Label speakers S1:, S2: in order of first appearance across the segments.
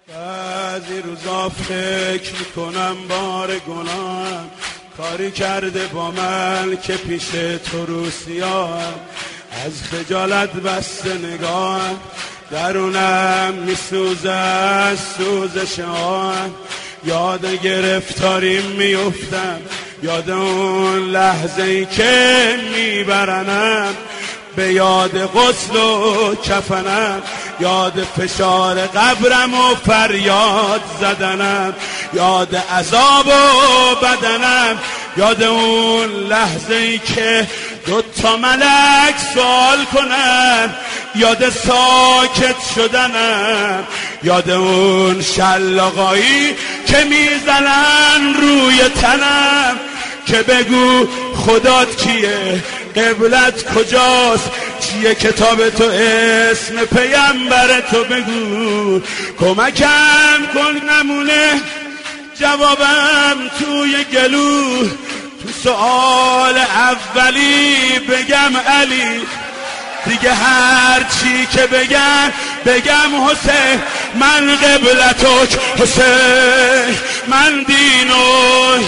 S1: بعضی روزا فکر میکنم بار گناهم کاری کرده با من که پیش تو رو سیاهم، از خجالت بسته نگاهم درونم میسوزه از سوزش آهم، یاد گرفتاریم میفتم، یاد اون لحظه ای که میبرنم، به یاد غسل و کفنم، یاد فشار قبرم و فریاد زدنم، یاد عذاب و بدنم، یاد اون لحظه ای که 2 ملک سوال کنن، یاد ساکت شدنم، یاد اون شلاقایی که میزنن روی تنم، که بگو خدات کیه، قبلت کجاست، چیه کتاب تو، اسم پیامبر تو بگو، کمکم کن نمونه جوابم توی گلو، تو سؤال اولی بگم علی، دیگه هر چی که بگم حسین، من قبلتک حسین، من دینک،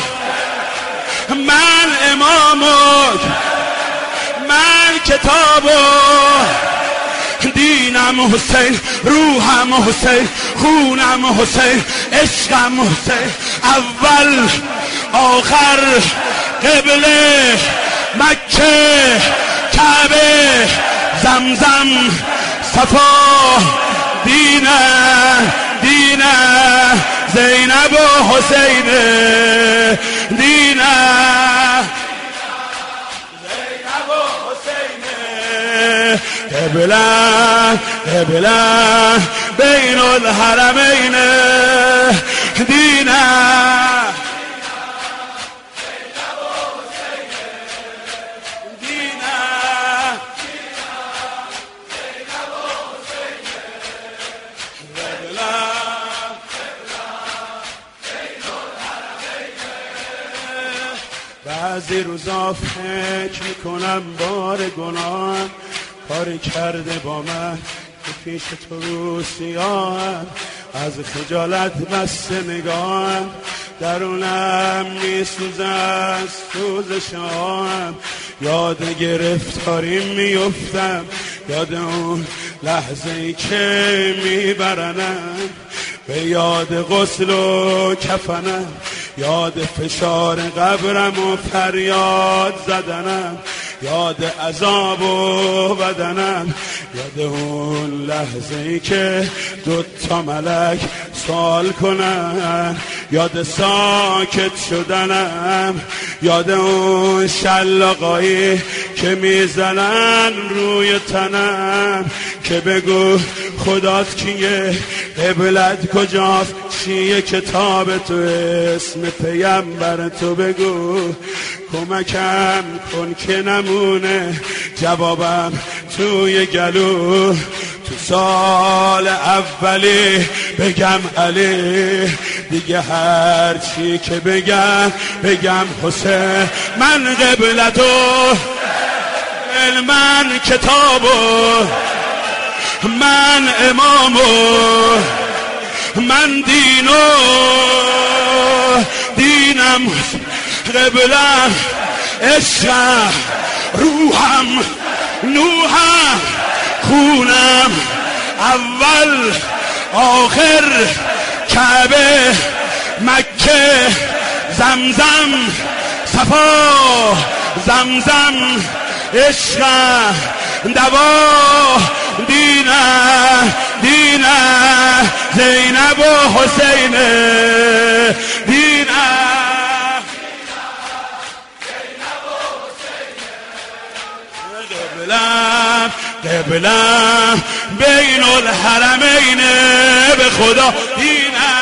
S1: من امامک، من کتابک، دینم حسین، روحم حسین، خونم حسین، عشقم حسین، اول آخر قبله مکه کعبه زمزم صفا دینه زینب و حسین دینه زینب و حسین قبله بین الحرمین دینه بعضی روزا فکر میکنم بار گناهم کاری کرده با من که پیش تو رو سیاهم، از خجالت بسته نگاهم درونم میسوزه از سوزشام، یاد گرفتاریم میفتم، یاد اون لحظه ای که میبرنم، به یاد غسل و کفنم، یاد فشار قبرم و فریاد زدنم، یاد عذاب و بدنم، یاد اون لحظه ای که 2 ملک سوال کنن، یاد ساکت شدنم، یاد اون شلاقایی که میزنن روی تنم، که بگو خدات کیه، قبلت کجاست، چیه کتاب تو، اسم پیامبر تو بگو، کمکم کن که نمونه جوابم توی گلو، تو سال اولی بگم علی، دیگه هر چی که بگم حسین، من قبلتو، من کتابو، من امامو، من دینم، قبلم، عشقم، روحم، نوحم، خونم، اول آخر کعبه مکه زمزم صفا زمزم، عشقم، دوا دینه زینب و حسین دینه قبلم بین الحرمین به خدا دینه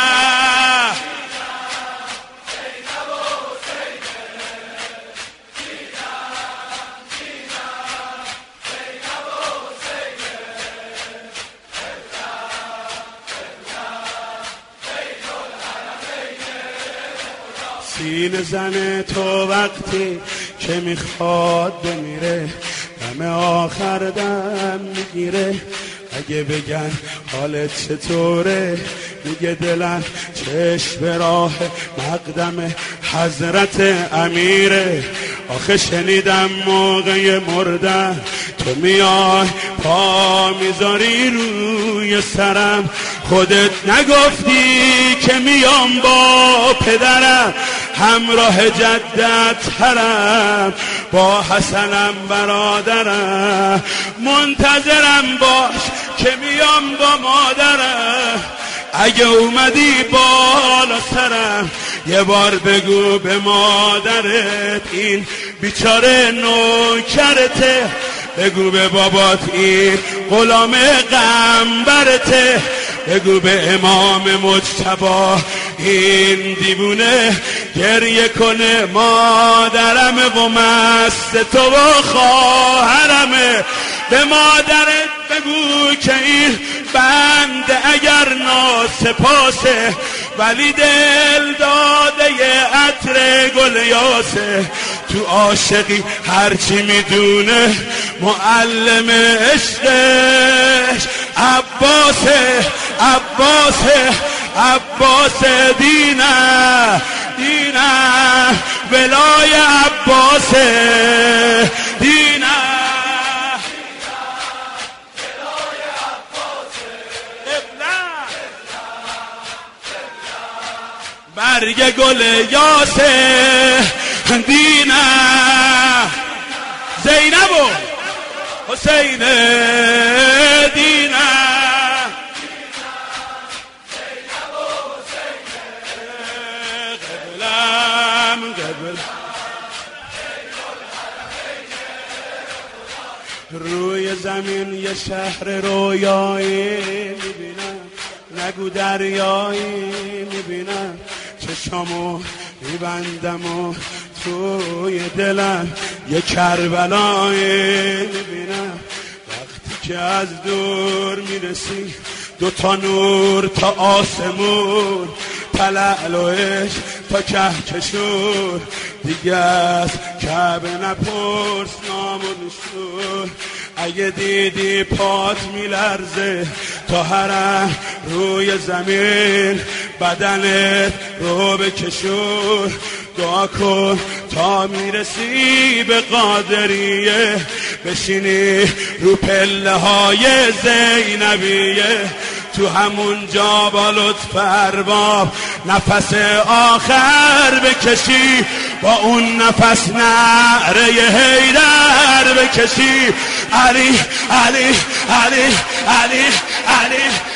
S1: سینه زن تو وقتی که میخواد بمیره، همه آخر دم میگیره، اگه بگن حالت چطوره میگه دلم چشم به راه مقدم حضرت امیره. آخه شنیدم موقع مردن تو میای پا میذاری روی سرم، خودت نگفتی که میام با پدرم همراه جدت حرم، با حسنم برادرم منتظرم باش که میام با مادرم. اگه اومدی بالا سرم یه بار بگو به مادرت این بیچاره نوکرته، بگو به بابات این غلام قنبرته، بگو به امام مجتبی این دیوونه گریه کنه مادرم و مست تو و خواهرمه. به مادرت بگو که این بنده اگر ناسپاسه ولی دل داده عطر گل یاسه، تو عاشقی هرچی میدونه معلم عشقش عباسه عباسه عباسه دینه دینه ولای عباسه دینه برگ گل یاسه دینه زینب و حسین دینه قبلم قبل روی زمین یه شهر رویایی میبینم، نگو دریایی میبینم، چشامو میبندم و توی دلم یه کربلایی میبینم. وقتی که از دور میرسی دوتا نور تا آسمون، تلالوش تا کهکشون، دیگه از کعبه نپرس نام و نشون. اگه دیدی پات میلرزه تا حرم روی زمین، بدنت رو بکشون، دعا کن تا میرسی به قادریه، بشینی رو پله های زینبیه، تو همون جا با لطف ارباب نفس آخر بکشی، با اون نفس نعره حیدر بکشی. علی علی علی علی علی